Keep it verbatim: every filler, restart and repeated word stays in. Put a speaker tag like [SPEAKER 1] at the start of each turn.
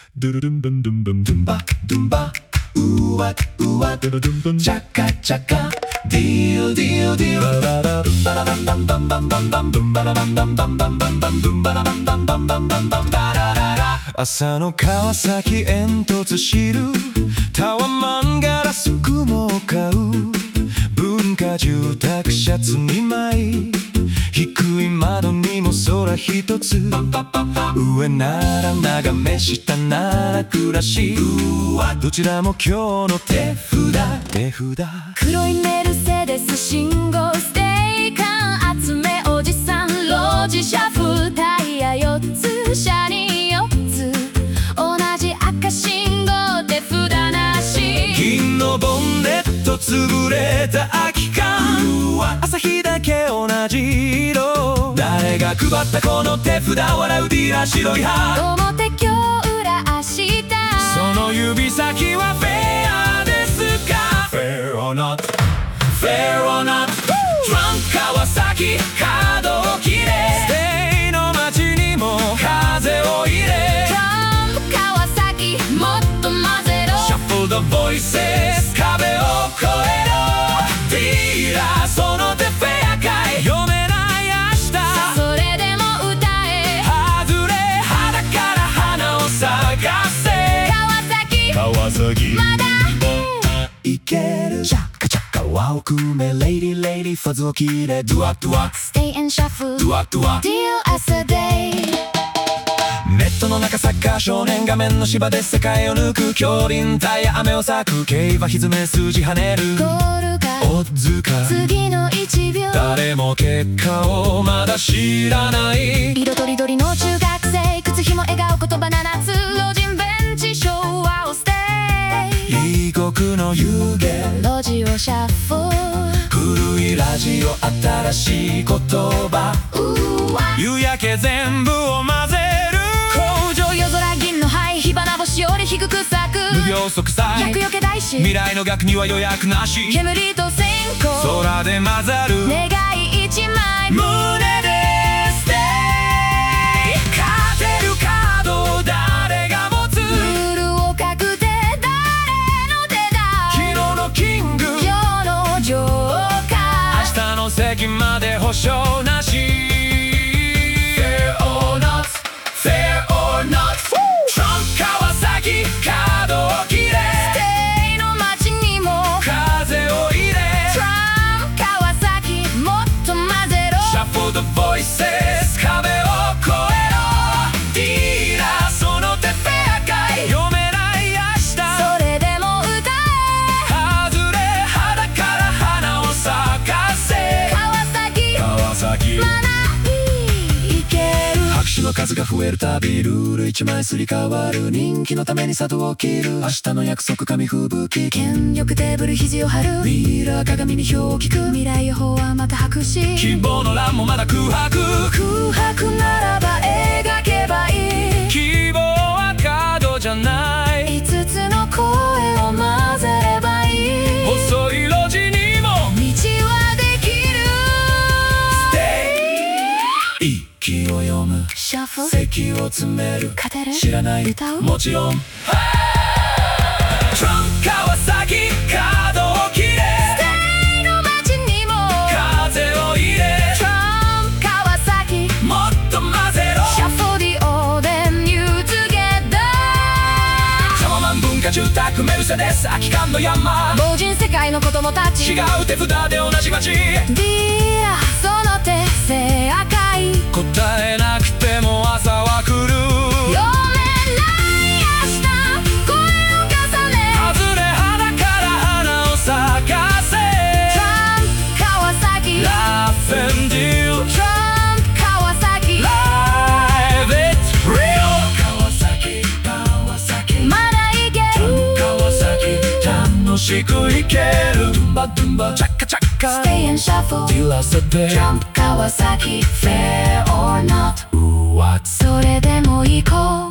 [SPEAKER 1] ドゥルルンドゥンドゥンドゥンドゥンバドゥンバうわうわドゥルドゥンドゥンチャカチャカディールディールディールバラドゥンバラバンバンバンバンバンバンドゥンバラバンバンバンバンバンバンドゥンバラバンバンバンバンバンバンバラララ朝の川崎煙突知るタワマンガラス雲を買う文化住宅シャツにまい低い窓にも空一つ上なら眺め下なら暮らしどちらも今日の手札手札
[SPEAKER 2] 黒いメルセデス信号ステーカー集めおじさんロジシャフタイヤよっつ車によっつ同じ赤信号手札なし
[SPEAKER 1] 銀のボンネット潰れた空き缶朝日だけ同じ色誰が配ったこの手札笑うディーラー白い歯
[SPEAKER 2] 表今日裏明日
[SPEAKER 1] その指先はフェアですか Fair or not Fair or not トランク川崎角切れステイの街にも風を入れ
[SPEAKER 2] トランプ川崎もっと混ぜろ
[SPEAKER 1] Shuffle the voices 壁を越えろディーラーその手フェアかい読めない明日
[SPEAKER 2] それでも歌え
[SPEAKER 1] 外れ肌から花を探せ
[SPEAKER 2] 川崎
[SPEAKER 1] 川崎
[SPEAKER 2] まだ
[SPEAKER 1] いけるチャカチャカ輪を組めレイリーレイリーファズを切れドゥワドゥワ
[SPEAKER 2] Stay and shuffle
[SPEAKER 1] ドゥワドゥワ
[SPEAKER 2] Deal as a day
[SPEAKER 1] ネットの中サッカー少年画面の芝で世界を抜く強輪タイヤ雨を裂く競馬歪め数字跳ねる
[SPEAKER 2] ゴールか
[SPEAKER 1] オッズか
[SPEAKER 2] 次のいちびょう
[SPEAKER 1] 誰も結果をまだ知らない
[SPEAKER 2] 色とりどりの中学生靴ひも笑顔言葉ななつ老人ベンチ昭和をステイ
[SPEAKER 1] 異国の湯気
[SPEAKER 2] 路地をシャッフル
[SPEAKER 1] 古いラジオ新しい言葉
[SPEAKER 2] うわ
[SPEAKER 1] 夕焼け全部を混ぜる
[SPEAKER 2] 工場夜空銀の灰火花星より低く咲く
[SPEAKER 1] 無病息災
[SPEAKER 2] 厄除け大師
[SPEAKER 1] 未来の額には予約なし
[SPEAKER 2] 煙と線香
[SPEAKER 1] 空で混ざる
[SPEAKER 2] 願い一枚
[SPEAKER 1] 胸でステイ勝てるカードを誰が持つ
[SPEAKER 2] ルールを確定誰の手だ
[SPEAKER 1] 昨日のキング
[SPEAKER 2] 今日のジョーカ
[SPEAKER 1] 明日の席まで保証なし Fair or not Fair or not トランク川崎角を切れ
[SPEAKER 2] ーステイの街にも
[SPEAKER 1] 風を入れ
[SPEAKER 2] トランプ川崎もっと混ぜろ
[SPEAKER 1] Shuffle the voices 壁を越えろディーラーその手フェアかい読めない明日
[SPEAKER 2] それでも歌え
[SPEAKER 1] 外れ肌から花を咲かせ
[SPEAKER 2] 川崎
[SPEAKER 1] 川崎
[SPEAKER 2] まだいける
[SPEAKER 1] 拍手の数が増えるたびルール一枚すり替わる人気のために佐渡を切る明日の約束紙吹雪
[SPEAKER 2] 権力テーブル肘を張る
[SPEAKER 1] ミラー鏡に票を聞く
[SPEAKER 2] 未来予報はまた白紙
[SPEAKER 1] 希望の欄もまだ空白
[SPEAKER 2] 空白ならば描けばいい
[SPEAKER 1] 希望はカードじゃない
[SPEAKER 2] 五つの声を混ぜればいい
[SPEAKER 1] 細い路地にも
[SPEAKER 2] 道はできる
[SPEAKER 1] Stay 息を読む
[SPEAKER 2] シャッフル
[SPEAKER 1] 席を詰める
[SPEAKER 2] 勝てる
[SPEAKER 1] 知らない
[SPEAKER 2] 歌う
[SPEAKER 1] もちろんトランク川崎角を切れ
[SPEAKER 2] ステイの街にも
[SPEAKER 1] 風を入れ
[SPEAKER 2] トランプ川崎
[SPEAKER 1] もっと混ぜろ
[SPEAKER 2] シャッフルディオーデンニュートゥゲッダ
[SPEAKER 1] タワマン文化住宅メルセデス空き缶の山
[SPEAKER 2] ー老人世界の子供たち
[SPEAKER 1] 違う手札で同じ街
[SPEAKER 2] ディーラその手正解
[SPEAKER 1] 答えなくても朝は来る
[SPEAKER 2] 読めない明日声を重ね
[SPEAKER 1] 外れ肌から花を咲かせ
[SPEAKER 2] トランプ川崎
[SPEAKER 1] ラフェンディル
[SPEAKER 2] トランプ川崎
[SPEAKER 1] Live it real 川崎川崎
[SPEAKER 2] まだいける
[SPEAKER 1] 川崎楽しくいけるドゥンバドゥンバチャカチャカ
[SPEAKER 2] Stay and shuffle
[SPEAKER 1] ディラサデ
[SPEAKER 2] トランプ川崎 Fair or not
[SPEAKER 1] うわ
[SPEAKER 2] それでも行こう